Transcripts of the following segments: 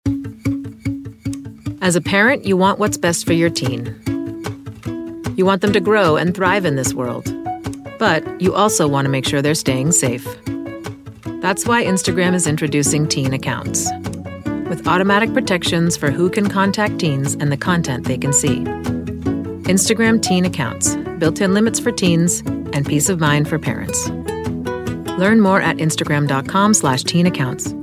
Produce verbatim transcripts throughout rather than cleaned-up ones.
As a parent, you want what's best for your teen. You want them to grow and thrive in this world. But you also want to make sure they're staying safe. That's why Instagram is introducing Teen Accounts, with automatic protections for who can contact teens and the content they can see. Instagram Teen Accounts, built-in limits for teens and peace of mind for parents. Learn more at instagram.com slash teen accounts.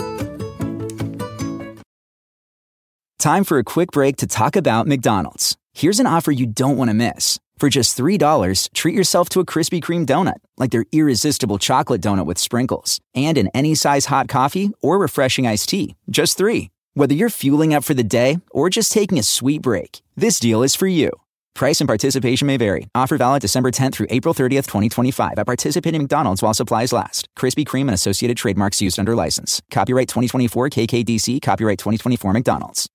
Time for a quick break to talk about McDonald's. Here's an offer you don't want to miss. For just three dollars, treat yourself to a Krispy Kreme donut, like their irresistible chocolate donut with sprinkles, and an any-size hot coffee or refreshing iced tea. Just three. Whether you're fueling up for the day or just taking a sweet break, this deal is for you. Price and participation may vary. Offer valid December tenth through April thirtieth, twenty twenty-five at participating McDonald's while supplies last. Krispy Kreme and associated trademarks used under license. Copyright twenty twenty-four K K D C. Copyright twenty twenty-four McDonald's.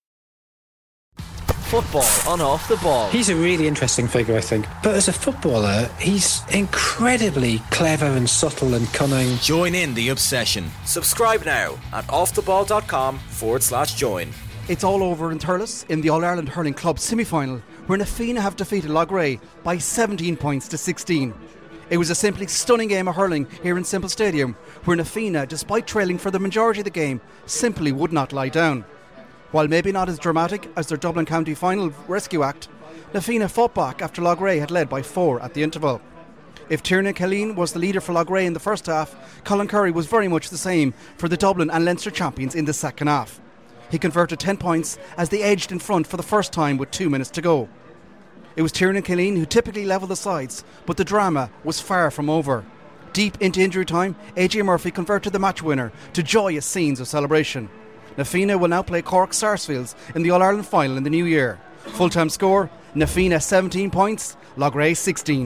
Football on Off the Ball. He's a really interesting figure, I think. But as a footballer, he's incredibly clever and subtle and cunning. Join in the obsession. Subscribe now at offtheball.com forward slash join. It's all over in Thurles in the All-Ireland Hurling Club semi-final, where Na Fianna have defeated Loughrea by seventeen points to sixteen. It was a simply stunning game of hurling here in Semple Stadium, where Na Fianna, despite trailing for the majority of the game, simply would not lie down. While maybe not as dramatic as their Dublin County Final rescue act, Na Fianna fought back after Loughrea had led by four at the interval. If Tiernan Killeen was the leader for Loughrea in the first half, Colin Curry was very much the same for the Dublin and Leinster champions in the second half. He converted ten points as they edged in front for the first time with two minutes to go. It was Tiernan Killeen who typically levelled the sides, but the drama was far from over. Deep into injury time, A J Murphy converted the match winner to joyous scenes of celebration. Na Fianna will now play Cork Sarsfields in the All-Ireland final in the new year. Full-time score, Na Fianna seventeen points, Loughrea sixteen.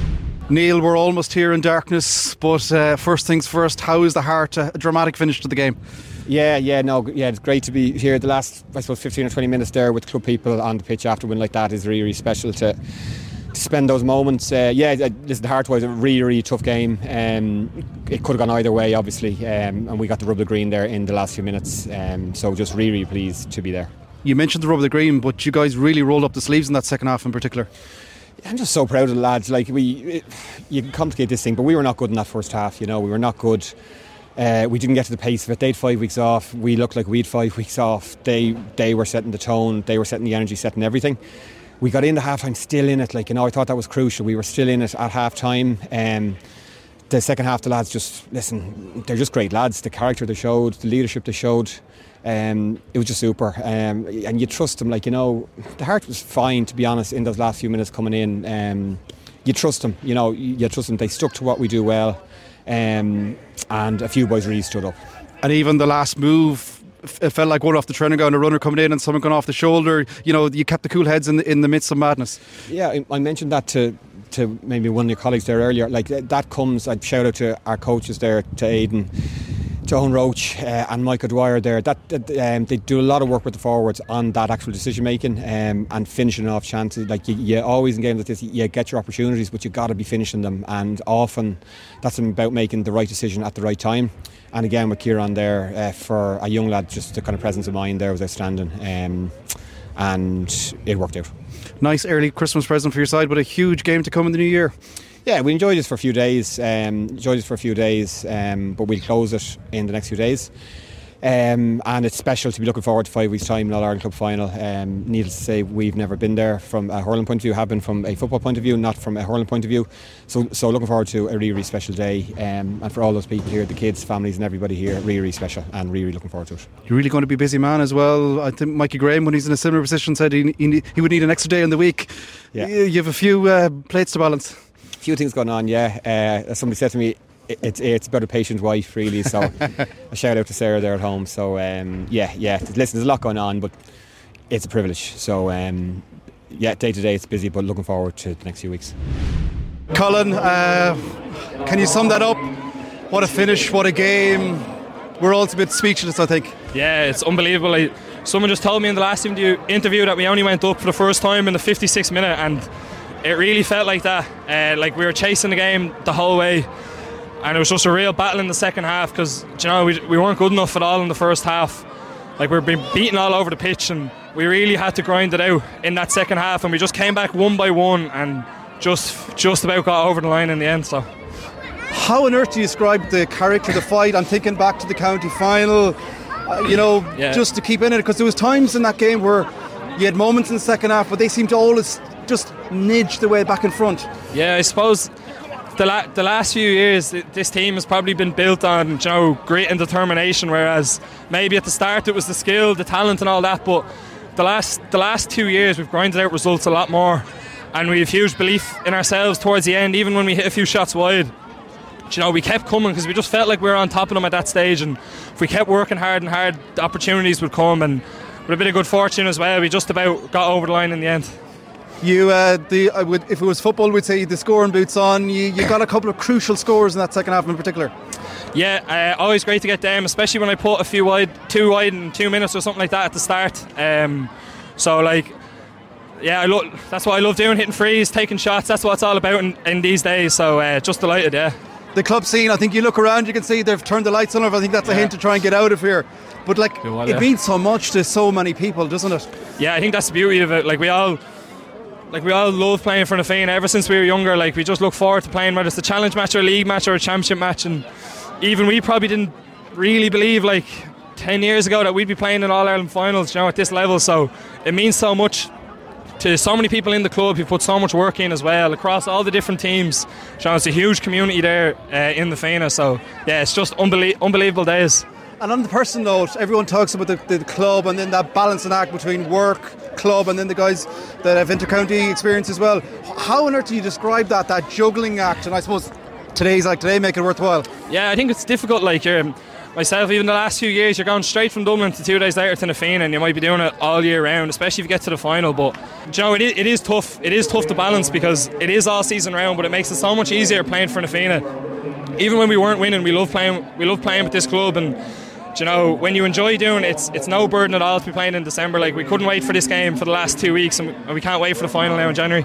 Neil, we're almost here in darkness, but uh, first things first, how is the heart? A dramatic finish to the game. Yeah, yeah, no, yeah, it's great to be here. The last, I suppose, fifteen or twenty minutes there with club people on the pitch after a win like that is really, really special to, to spend those moments. Uh, yeah, listen, heart-wise, a really, really tough game. Um, it could have gone either way, obviously, um, and we got the rub of the green there in the last few minutes. Um, so just really, really pleased to be there. You mentioned the rub of the green, but you guys really rolled up the sleeves in that second half in particular. I'm just so proud of the lads. Like we, it, you can complicate this thing, but we were not good in that first half. You know, we were not good. Uh, we didn't get to the pace of it. They had five weeks off. We looked like we had five weeks off. They they were setting the tone. They were setting the energy, setting everything. We got into half time still in it. Like, you know, I thought that was crucial. We were still in it at half time. Um, the second half, the lads just, listen, they're just great lads. The character they showed, the leadership they showed, um, it was just super. Um, and you trust them. Like, you know, the heart was fine, to be honest, in those last few minutes coming in. Um, you trust them, you know, you, you trust them. They stuck to what we do well. Um, and a few boys really stood up. And even the last move, it felt like one off the training ground, a runner coming in and someone going off the shoulder. You know, you kept the cool heads in the, in the midst of madness. Yeah, I, I mentioned that to to maybe one of your colleagues there earlier. Like, that comes, I'd shout out to our coaches there, to Aidan, to Owen Roach uh, and Michael Dwyer there. That, that um, they do a lot of work with the forwards on that actual decision making um, and finishing off chances. Like, you, you always in games like this, you get your opportunities, but you've got to be finishing them. And often that's about making the right decision at the right time. And again, with Kieran there, uh, for a young lad, just the kind of presence of mind there was outstanding. Um, and it worked out. Nice early Christmas present for your side, but a huge game to come in the new year. Yeah, we enjoyed this for a few days. Um, enjoyed this for a few days, um, but we'll close it in the next few days. Um, and it's special to be looking forward to five weeks' time in All Ireland Club final. Um, needless to say, we've never been there from a hurling point of view. Have been from a football point of view, not from a hurling point of view. So, so looking forward to a really, really special day. Um, and for all those people here, the kids, families, and everybody here, really, really special, and really, really looking forward to it. You're really going to be a busy man as well. I think Mikey Graham, when he's in a similar position, said he he, he would need an extra day in the week. Yeah. You have a few uh, plates to balance. A few things going on, yeah. Uh, somebody said to me, It's it's about a patient wife, really. So a shout out to Sarah there at home. So um, yeah, yeah. Listen, there's a lot going on, but it's a privilege. So um, yeah, day to day it's busy, but looking forward to the next few weeks. Colin, uh, can you sum that up? What a finish! What a game! We're all a bit speechless, I think. Yeah, it's unbelievable. I, someone just told me in the last interview, interview that we only went up for the first time in the fifty-sixth minute, and it really felt like that. Uh, like we were chasing the game the whole way. And it was just a real battle in the second half because, you know, we, we weren't good enough at all in the first half. like we've been beaten all over the pitch, and we really had to grind it out in that second half, and we just came back one by one and just just about got over the line in the end. So how on earth do you describe the character of the fight? I'm thinking back to the county final, uh, you know, yeah. just to keep in it, because there was times in that game where you had moments in the second half, but they seemed to always just nidge the way back in front. Yeah, I suppose the la- the last few years this team has probably been built on, you know, grit and determination, whereas maybe at the start it was the skill, the talent and all that, but the last the last two years we've grinded out results a lot more, and we have huge belief in ourselves towards the end. Even when we hit a few shots wide, you know, we kept coming because we just felt like we were on top of them at that stage, and if we kept working hard and hard, the opportunities would come, and with a bit of good fortune as well, we just about got over the line in the end. You, uh, the I would, if it was football, we'd say the scoring boots on. You, you got a couple of crucial scores in that second half in particular. Yeah, uh, always great to get them, especially when I put a few wide, two wide in two minutes or something like that at the start. Um, so like, yeah, I lo- that's what I love doing, hitting frees, taking shots. That's what it's all about in, in these days. So uh, just delighted, yeah. The club scene, I think you look around, you can see they've turned the lights on. I think that's a yeah. hint to try and get out of here. But like, well, it yeah. means so much to so many people, doesn't it? Yeah, I think that's the beauty of it. Like we all, like we all love playing for Nafina ever since we were younger. Like we just look forward to playing, whether it's a challenge match or a league match or a championship match. And even we probably didn't really believe like ten years ago that we'd be playing in All Ireland finals, you know, at this level. So it means so much to so many people in the club who put so much work in as well across all the different teams. You know, it's a huge community there uh, in the Fena. So yeah, it's just unbelie- unbelievable days. And on the personal note, everyone talks about the, the club and then that balancing act between work, club, and then the guys that have inter-county experience as well. How on earth do you describe that, that juggling act? And I suppose today's like today make it worthwhile. Yeah, I think it's difficult. Like um, myself, even the last few years, you're going straight from Dublin to two days later to Nafina, and you might be doing it all year round, especially if you get to the final. But you know, it is, it is tough. It is tough to balance because it is all season round, but it makes it so much easier playing for Nafina. Even when we weren't winning, we love playing. We love playing with this club, and you know, when you enjoy doing it, it's it's no burden at all to be playing in December. Like we couldn't wait for this game for the last two weeks, and we, and we can't wait for the final now in January.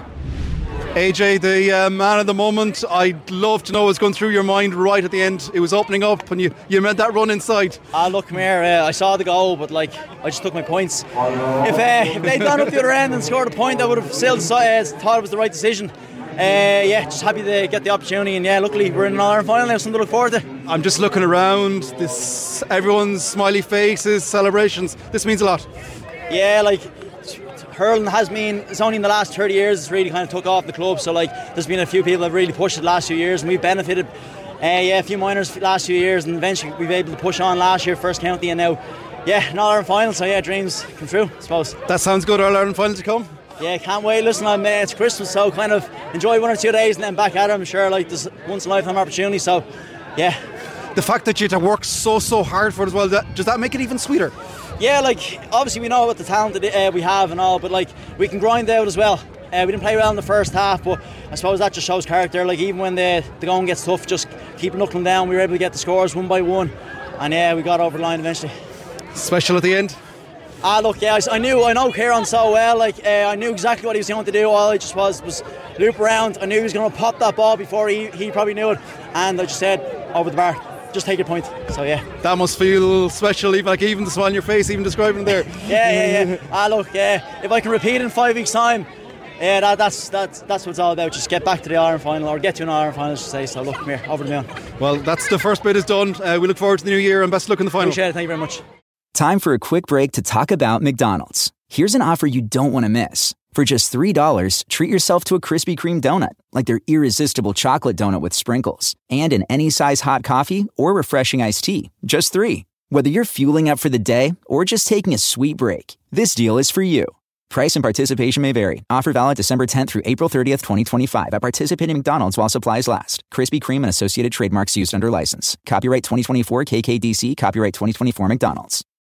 A J, the uh, man of the moment, I'd love to know what's going through your mind right at the end. It was opening up and you, you made that run inside. Ah, look, come here, uh, I saw the goal, but like I just took my points. If, uh, if they'd gone up the other end and scored a point, I would have still uh, thought it was the right decision. Uh, yeah, just happy to get the opportunity, and yeah, luckily we're in an All-Ireland final now, something to look forward to. I'm just looking around, this everyone's smiley faces, celebrations. This means a lot. Yeah, like hurling has been, it's only in the last thirty years it's really kind of took off the club, so like there's been a few people that have really pushed it the last few years, and we've benefited. Uh, yeah, a few minors the last few years, and eventually we were able to push on last year, first county, and now, yeah, an All-Ireland final, so yeah, dreams come true, I suppose. That sounds good, All-Ireland final to come. Yeah, can't wait. Listen, I'm, uh, it's Christmas, so kind of enjoy one or two days and then back at it. I'm sure like there's once in a lifetime opportunity, so yeah. The fact that you had to work so, so hard for it as well, that, does that make it even sweeter? Yeah, like obviously we know what the talent that uh, we have and all, but like we can grind out as well. Uh, we didn't play well in the first half, but I suppose that just shows character. Like even when the, the going gets tough, just keep knuckling down. We were able to get the scores one by one, and yeah, we got over the line eventually. Special at the end? Ah, look, yeah, I, I knew, I know Kieran so well. Like, uh, I knew exactly what he was going to do. All I just was was loop around. I knew he was going to pop that ball before he, he probably knew it, and I just said over the bar, just take your point. So yeah, that must feel special. Even like even the smile on your face, even describing it there. yeah, yeah, yeah. Ah, look, yeah. If I can repeat in five weeks' time, yeah, that, that's that's that's what it's all about. Just get back to the Iron final, or get to an Iron final, I should say. So look, come here, over the moon. Well, that's the first bit is done. Uh, we look forward to the new year, and best of luck in the final. Appreciate it. Thank you very much. Time for a quick break to talk about McDonald's. Here's an offer you don't want to miss. For just three dollars, treat yourself to a Krispy Kreme donut, like their irresistible chocolate donut with sprinkles, and an any size hot coffee or refreshing iced tea. Just three. Whether you're fueling up for the day or just taking a sweet break, this deal is for you. Price and participation may vary. Offer valid December tenth through April thirtieth, twenty twenty-five at participating McDonald's while supplies last. Krispy Kreme and associated trademarks used under license. Copyright twenty twenty-four K K D C. Copyright twenty twenty-four McDonald's.